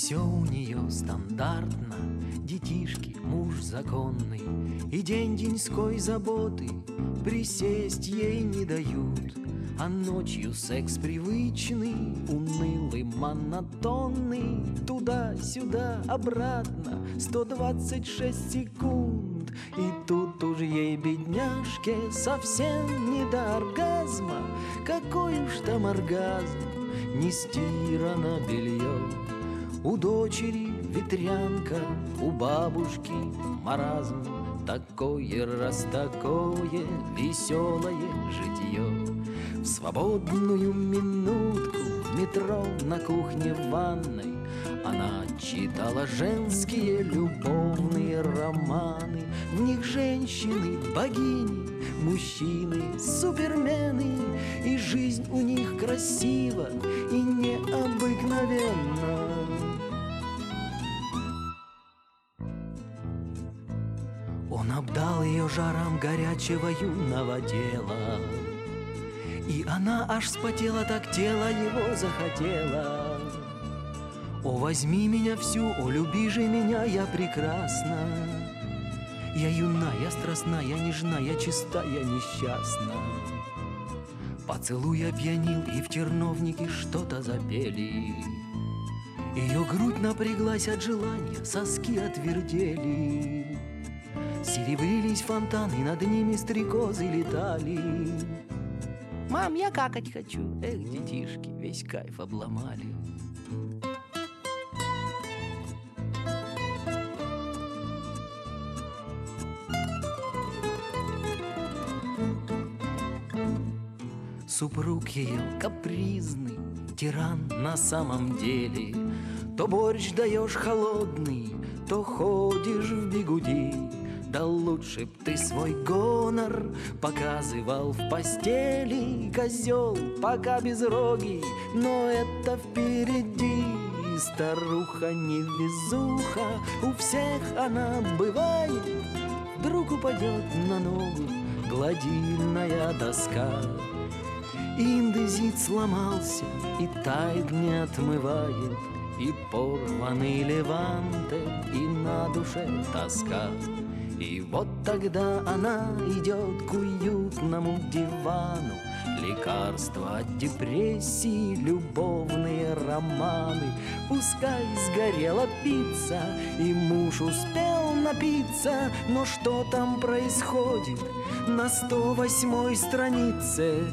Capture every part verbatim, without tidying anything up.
все у нее стандартно, детишки, муж законный, и день-деньской заботы присесть ей не дают. А ночью секс привычный, унылый, монотонный, туда-сюда, обратно, сто двадцать шесть секунд. И тут уж ей, бедняжке, совсем не до оргазма. Какой уж там оргазм, не стирано белье. У дочери ветрянка, у бабушки маразм. Такое раз такое веселое житье. В свободную минутку в метро, на кухне, в ванной она читала женские любовные романы. В них женщины богини, мужчины супермены, и жизнь у них красива и необыкновенна. Он обдал ее жаром горячего юного тела, и она аж вспотела, так тело его захотело. О, возьми меня всю, о, люби же меня, я прекрасна. Я юна, я страстна, я нежна, я чиста, я несчастна. Поцелуй опьянил, и в терновнике что-то запели. Ее грудь напряглась от желания, соски отвердели. Серебрились фонтаны, над ними стрекозы летали. Мам, я какать хочу. Эх, детишки, весь кайф обломали. Супруг ее капризный, тиран на самом деле. То борщ даешь холодный, то ходишь в бигуди. Да лучше б ты свой гонор показывал в постели. Козел пока безрогий, но это впереди. Старуха невезуха, у всех она бывает. Вдруг упадет на ногу гладильная доска. Индезит сломался и тайд не отмывает, и порванный леванте, и на душе тоска. И вот тогда она идет к уютному дивану. Лекарства от депрессии, любовные романы. Пускай сгорела пицца, и муж успел напиться, но что там происходит на сто восьмой странице?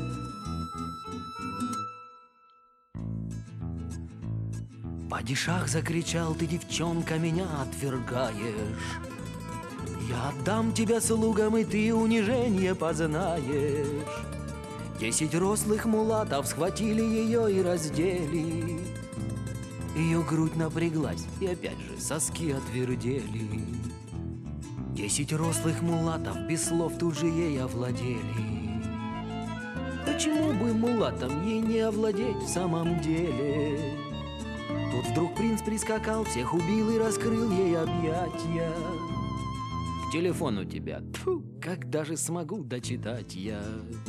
Падишах закричал: ты, девчонка, меня отвергаешь. Я отдам тебя слугам, и ты унижение познаешь. Десять рослых мулатов схватили ее и раздели. Ее грудь напряглась, и опять же соски отвердели. Десять рослых мулатов без слов тут же ей овладели. Почему бы мулатам ей не овладеть в самом деле? Тут вдруг принц прискакал, всех убил и раскрыл ей объятья. К телефону тебя, тьфу, когда же смогу дочитать я?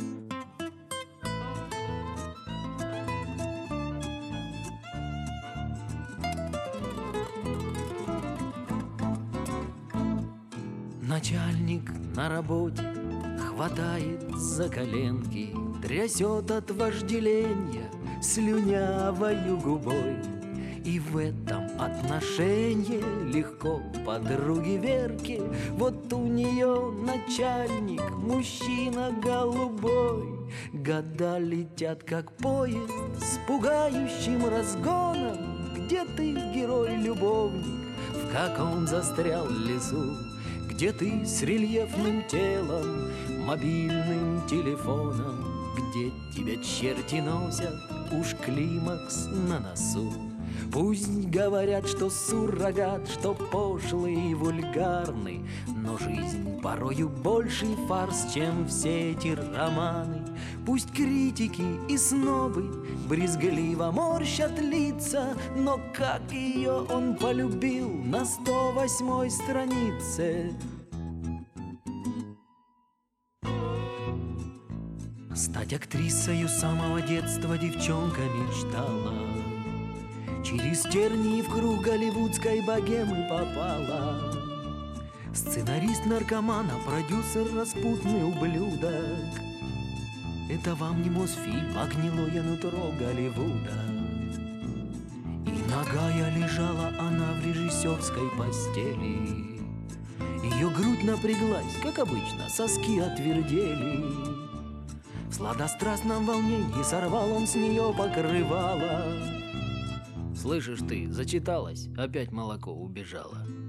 Начальник на работе хватает за коленки, трясет от вожделения слюнявою губой. И в этом отношении легко подруге Верке. Вот у нее начальник, мужчина голубой. Года летят, как поезд, с пугающим разгоном. Где ты, герой-любовник, в каком застрял лесу? Где ты с рельефным телом, мобильным телефоном? Где тебя черти носят, уж климакс на носу? Пусть говорят, что суррогат, что пошлый и вульгарный, но жизнь порою больший фарс, чем все эти романы. Пусть критики и снобы брезгливо морщат лица, но как ее он полюбил на сто восьмой странице. Стать актрисою с самого детства девчонка мечтала. Через тернии в круг голливудской богемы попала. Сценарист-наркоман, а продюсер распутный ублюдок. Это вам не Мосфильм, а гнилое нутро Голливуда. И нагая лежала она в режиссерской постели. Ее грудь напряглась, как обычно, соски отвердели. В сладострастном волнении сорвал он с нее покрывало. Слышишь ты, зачиталась, опять молоко убежало.